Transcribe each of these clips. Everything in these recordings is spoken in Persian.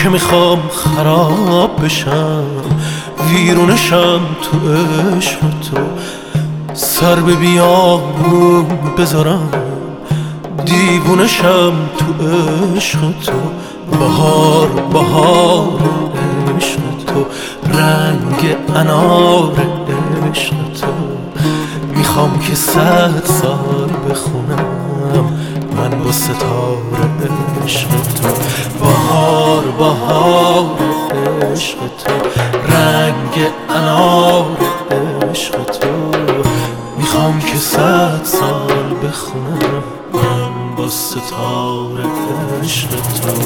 که میخوام خراب بشم، ویرونشم تو عشق تو، سر به بیابون بذارم، دیوونشم تو عشق تو. بهار بهار عشق تو، رنگ انار عشق تو، میخوام که 100 سال بخونم من با ستاره عشق تو. بهار بهار عشق تو، رنگ انار عشق تو، میخوام که 100 سال بخونم من با ستاره عشق تو.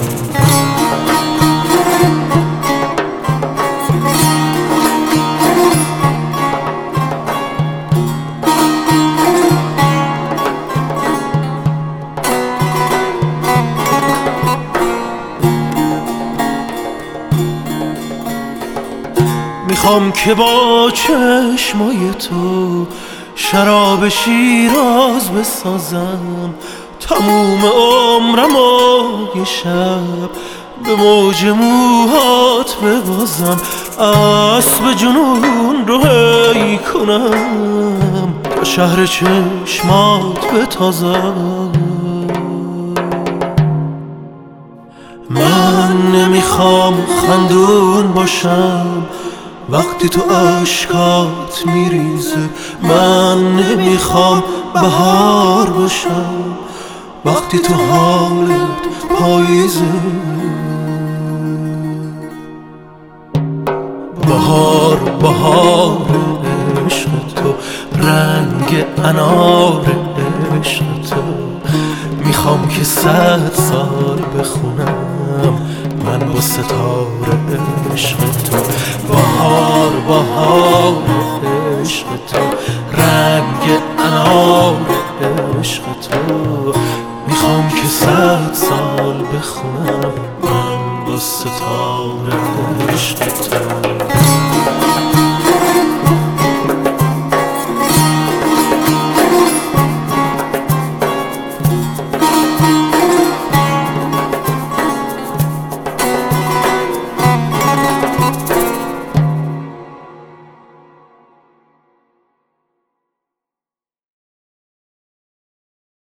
میخوام که با چشمای تو شراب شیراز بسازم، تموم عمرم و یه شب به موج موهات ببازم، اسب جنون رو هی کنم، با شهر چشمات بتازم. من نمیخوام خندون باشم وقتی تو اشکات میریزه، من نمیخوام بهار باشم وقتی تو حالت پاییزه. بهار بهار عشق تو، رنگ انار عشق تو، میخوام که 100 سال بخونم من با ستاره عشق تو. بهار بهار عشق تو، رنگ انار عشق تو، میخوام که 100 سال بخونم من با ستاره